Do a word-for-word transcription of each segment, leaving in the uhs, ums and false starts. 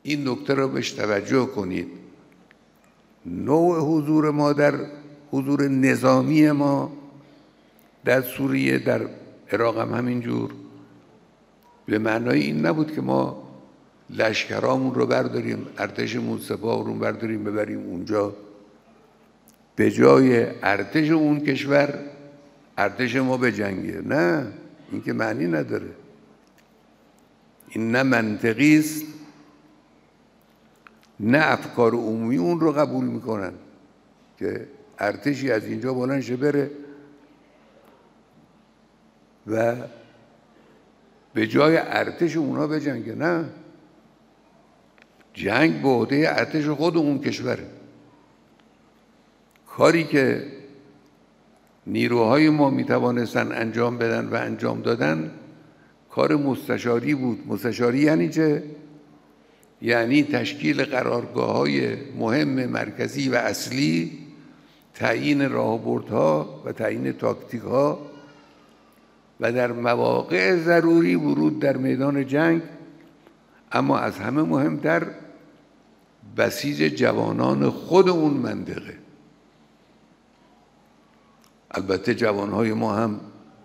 این نکته را بهش توجه کنید. نوع حضور ما در حضور نظامی ما در سوریه، در عراق هم همینجور، به معنای این نبود که ما لشکرامون رو برداریم، ارتشمون سپاه رو برداریم ببریم اونجا. به جای ارتش اون کشور ارتش ما بجنگه. نه، این که معنی نداره. این نه منطقی است، نه افکار عمومی اون رو قبول میکنن که ارتشی از اینجا بلند شه بره و به جای ارتش اونا بجنگه. نه، جنگ به عهده ارتش خود اون کشوره. کاری که نیروهای ما میتوانستن انجام بدن و انجام دادن کار مستشاری بود. مستشاری یعنی چه؟ یعنی تشکیل قرارگاه‌های مهم مرکزی و اصلی، تعیین راهبردها و تعیین تاکتیک‌ها و در مواقع ضروری ورود در میدان جنگ، اما از همه مهمتر بسیج جوانان خود اون منطقه. البته جوانهای ما هم،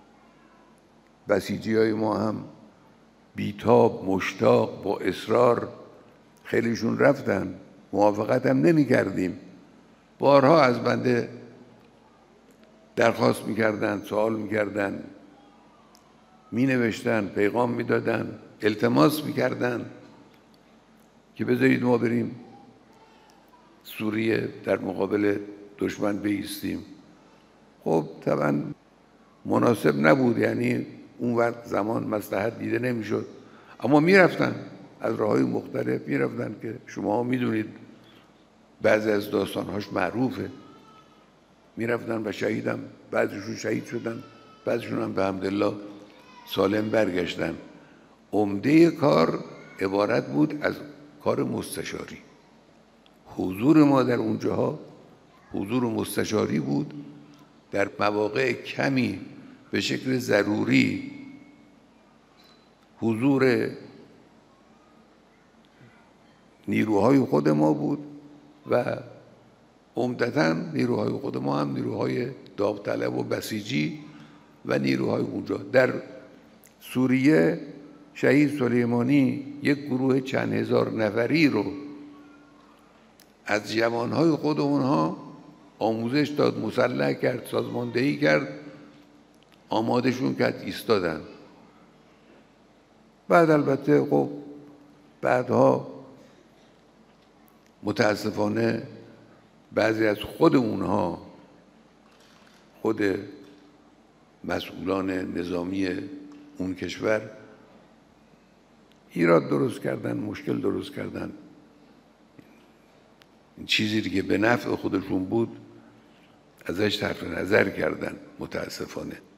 بسیجی های ما هم بیتاب، مشتاق، با اصرار خیلیشون رفتن، موافقت هم نمی کردیم. بارها از بنده درخواست می کردن، سوال می کردن، می نوشتن، پیغام می دادن، التماس می کردن که بذارید ما بریم سوریه در مقابل دشمن بایستیم. خب طبعا مناسب نبود، یعنی اون وقت زمان مصلحت دیده نمیشد، اما میرفتن از راههای مختلف میرفتن که شما میدونید بعضی از داستانهاش معروفه. میرفتن و شهیدم، بعضیشون شهید شدن، بعضیشون هم به حمدالله سالم برگشتن. عمده کار عبارت بود از کار مستشاری. حضور ما در اونجاها حضور مستشاری بود. در مواقع کمی به شکل ضروری حضور نیروهای خود ما بود و عمدتاً نیروهای خود ما هم نیروهای داوطلب و بسیجی و نیروهای اونجا. در سوریه شهید سلیمانی یک گروه چند هزار نفری رو از جوانهای خود اونها آموزش داد، مسلح کرد، سازماندهی کرد، آمادشون کرد، ایستادن. بعد البته خب بعدها متاسفانه بعضی از خود اونها، خود مسئولان نظامی اون کشور ایراد درست کردن، مشکل درست کردن. این چیزی که به نفع خودشون بود ازش طرف نظر کردن متاسفانه.